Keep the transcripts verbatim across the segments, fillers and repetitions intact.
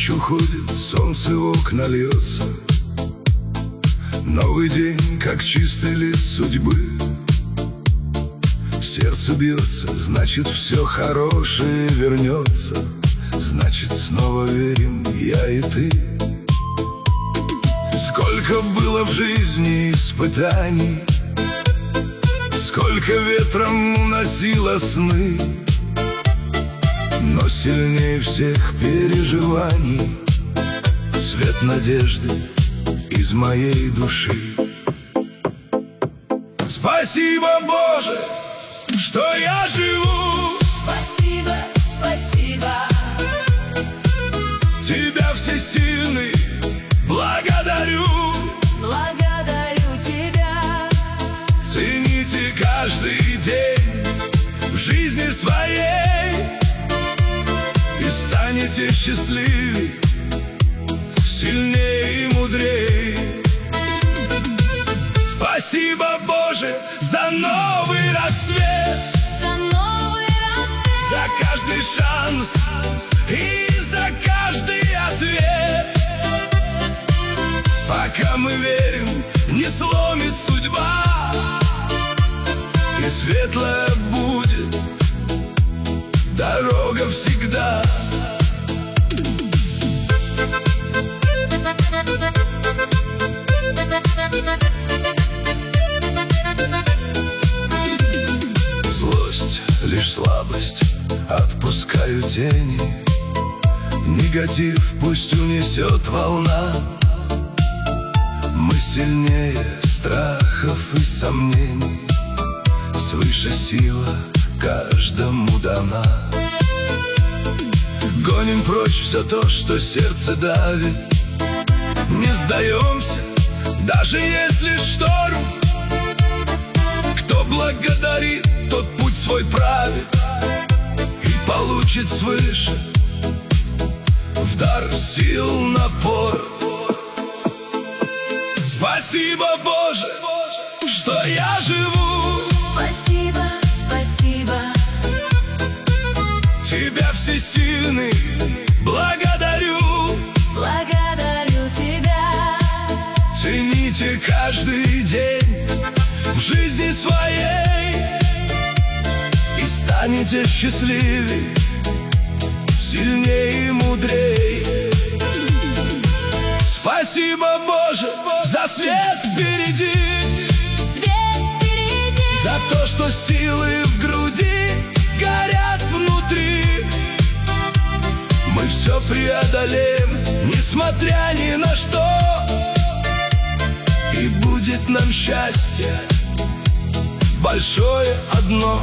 Ночь уходит, солнце в окна льется. Новый день, как чистый лист судьбы. Сердце бьется, значит, все хорошее вернется. Значит, снова верим я и ты. Сколько было в жизни испытаний, сколько ветром уносило сны, но сильнее всех переживаний свет надежды из моей души. Спасибо, Боже, что я живу. Спасибо, спасибо. Тебя, всесильный, благодарю. Благодарю тебя. Цените каждый день в жизни своей, и станете счастливей, сильнее и мудрей. Спасибо, Боже, за новый рассвет, За новый рассвет, за каждый шанс и за каждый ответ. Пока мы верим, не сломит судьба, и светлая будет дорога всегда. Злость, лишь слабость, отпускаю тени. Негатив пусть унесет волна. Мы сильнее страхов и сомнений, свыше сила каждому дана. Гоним прочь все то, что сердце давит. Не сдаемся, даже если шторм. Кто благодарит, тот путь свой правит и получит свыше в дар сил напор. Спасибо, Боже, что я живу. спасибо, спасибо. Тебя, всесильный, благодарю. Благодарю тебя. Цените каждый день в жизни своей, и станете счастливей, сильнее и мудрей. Спасибо, Боже, за свет впереди, Свет впереди, за то, что силы в груди горят внутри. Мы все преодолеем, несмотря ни на что, и будет нам счастье большое одно.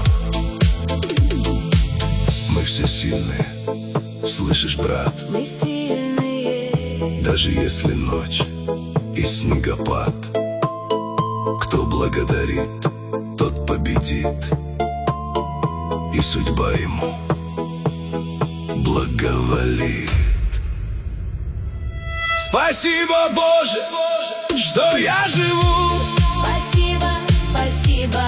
Мы все сильные, слышишь, брат? мы сильные. Даже если ночь и снегопад, кто благодарит, тот победит, и судьба ему благоволит. Спасибо, Боже, что я живу. Спасибо, спасибо.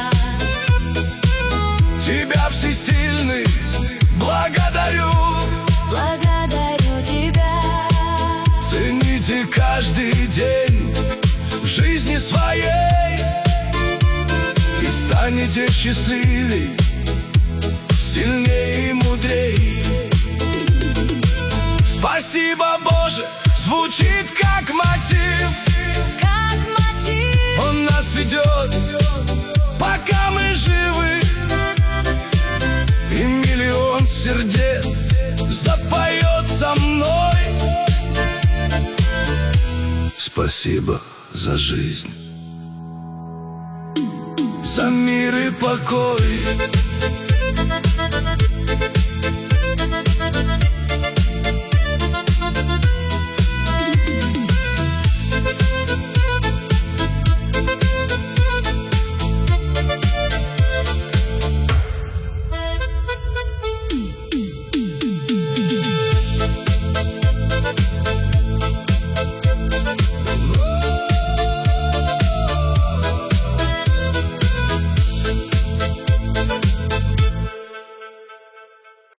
Тебя, всесильный, благодарю. Благодарю тебя. Цените каждый день в жизни своей, и станете счастливей, сильнее и мудрей. Спасибо, Боже, звучит как мотив. Как мотив, Он нас ведет, пока мы живы, и миллион сердец запоет со мной. Спасибо за жизнь, за мир и покой.